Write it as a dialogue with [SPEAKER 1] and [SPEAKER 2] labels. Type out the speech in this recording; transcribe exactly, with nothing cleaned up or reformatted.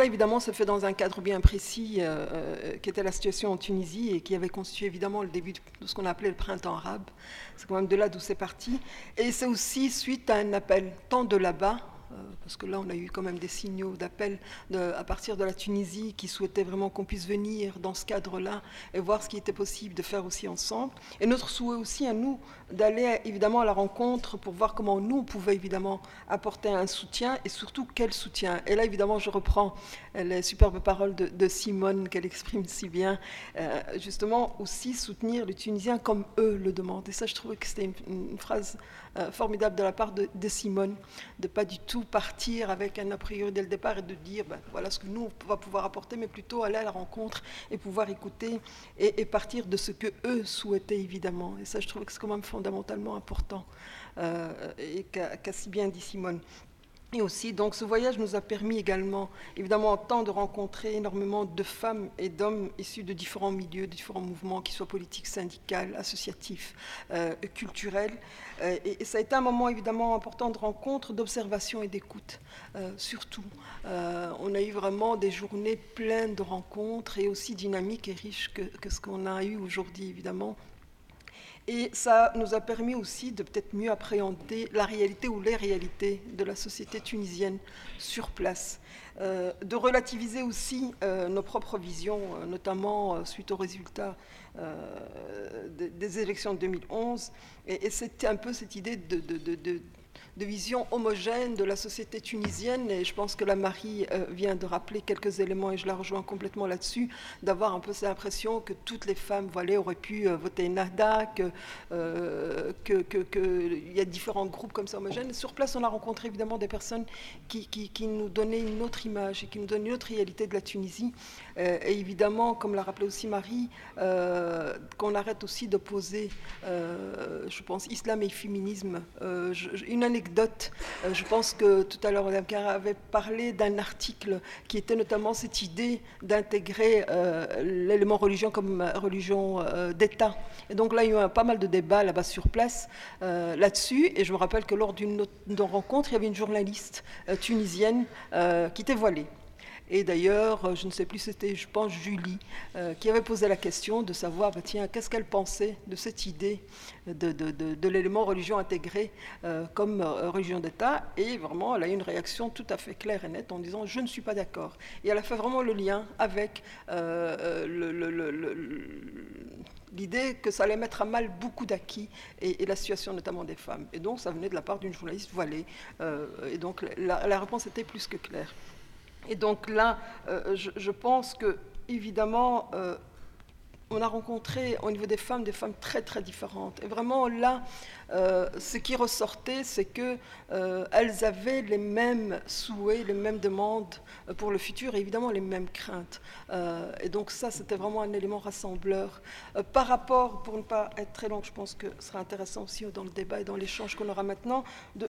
[SPEAKER 1] là, évidemment, ça fait dans un cadre bien précis, euh, euh, qui était la situation en Tunisie et qui avait constitué évidemment le début de ce qu'on appelait le printemps arabe. C'est quand même de là d'où c'est parti. Et c'est aussi suite à un appel, tant de là-bas, euh, parce que là, on a eu quand même des signaux d'appel de, à partir de la Tunisie qui souhaitaient vraiment qu'on puisse venir dans ce cadre-là et voir ce qui était possible de faire aussi ensemble. Et notre souhait aussi à nous, d'aller évidemment à la rencontre pour voir comment nous, on pouvait évidemment apporter un soutien et surtout quel soutien. Et là, évidemment, je reprends les superbes paroles de, de Simone qu'elle exprime si bien, euh, justement aussi soutenir les Tunisiens comme eux le demandent. Et ça, je trouvais que c'était une, une phrase euh, formidable de la part de, de Simone, de pas du tout partir avec un a priori dès le départ et de dire ben, voilà ce que nous on va pouvoir apporter, mais plutôt aller à la rencontre et pouvoir écouter et, et partir de ce que eux souhaitaient évidemment. Et ça, je trouvais que c'est quand même fondamentalement important, euh, et qu'a, qu'a si bien dit Simone. Et aussi, donc, ce voyage nous a permis également, évidemment, en temps de rencontrer énormément de femmes et d'hommes issus de différents milieux, de différents mouvements, qu'ils soient politiques, syndicaux, associatifs, euh, culturels. Euh, et, et ça a été un moment, évidemment, important de rencontre, d'observation et d'écoute, euh, surtout. Euh, on a eu vraiment des journées pleines de rencontres et aussi dynamiques et riches que, que ce qu'on a eu aujourd'hui, évidemment. Et ça nous a permis aussi de peut-être mieux appréhender la réalité ou les réalités de la société tunisienne sur place, euh, de relativiser aussi euh, nos propres visions, euh, notamment euh, suite aux résultats euh, des, des élections de deux mille onze. Et, et c'était un peu cette idée de, de, de, de de vision homogène de la société tunisienne, et je pense que la Marie euh, vient de rappeler quelques éléments, et je la rejoins complètement là-dessus, d'avoir un peu cette impression que toutes les femmes voilà, auraient pu euh, voter Nahda, qu'il euh, que, que, que, y a différents groupes comme ça homogènes. Et sur place, on a rencontré évidemment des personnes qui, qui, qui nous donnaient une autre image et qui nous donnaient une autre réalité de la Tunisie. Euh, et évidemment, comme l'a rappelé aussi Marie, euh, qu'on arrête aussi d'opposer, euh, je pense, islam et féminisme. Euh, je, une anecdote Anecdote. Euh, je pense que tout à l'heure, Mme Cara avait parlé d'un article qui était notamment cette idée d'intégrer euh, l'élément religion comme religion euh, d'État. Et donc là, il y a eu pas mal de débats là-bas sur place euh, là-dessus. Et je me rappelle que lors d'une, d'une rencontre, il y avait une journaliste euh, tunisienne euh, qui était voilée. Et d'ailleurs, je ne sais plus, c'était, je pense, Julie, euh, qui avait posé la question de savoir, bah, tiens, qu'est-ce qu'elle pensait de cette idée de, de, de, de l'élément religion intégré euh, comme euh, religion d'État. Et vraiment, elle a eu une réaction tout à fait claire et nette en disant, je ne suis pas d'accord. Et elle a fait vraiment le lien avec euh, le, le, le, le, l'idée que ça allait mettre à mal beaucoup d'acquis et, et la situation notamment des femmes. Et donc, ça venait de la part d'une journaliste voilée. Euh, et donc, la, la réponse était plus que claire. Et donc là, euh, je, je pense que, évidemment, euh, on a rencontré au niveau des femmes, des femmes très très différentes. Et vraiment là, euh, ce qui ressortait, c'est qu'elles euh, avaient les mêmes souhaits, les mêmes demandes pour le futur et évidemment les mêmes craintes. Euh, et donc ça, c'était vraiment un élément rassembleur. Euh, par rapport, pour ne pas être très long, je pense que ce sera intéressant aussi dans le débat et dans l'échange qu'on aura maintenant, de